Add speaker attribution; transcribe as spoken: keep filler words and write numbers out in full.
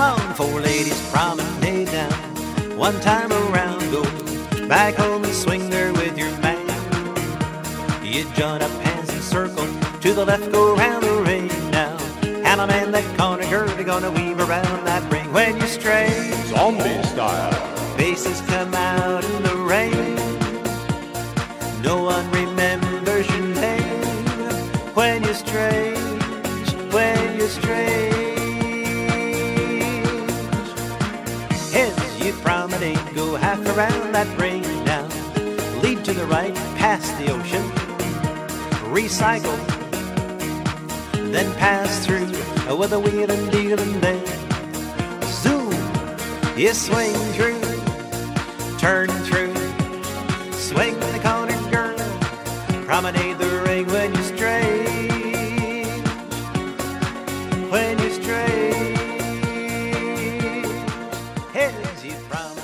Speaker 1: Come on, four ladies promenade now. One time around, go back home and swing there with your man. You join up hands and circle, to the left go round the ring now. And I'm in that corner, girl, you're gonna weave around that ring when you stray.
Speaker 2: Zombie style.
Speaker 1: Faces come out in the rain. No one remembers your name when you're strange, when you're strange. As you promenade, go half around that ring now. Lead to the right, past the ocean. Recycle, then pass through with a wheel and deal and then zoom, you swing through, turn through, swing the corner, girl, promenade the ring when you're strange, when you're strange, as you promenade.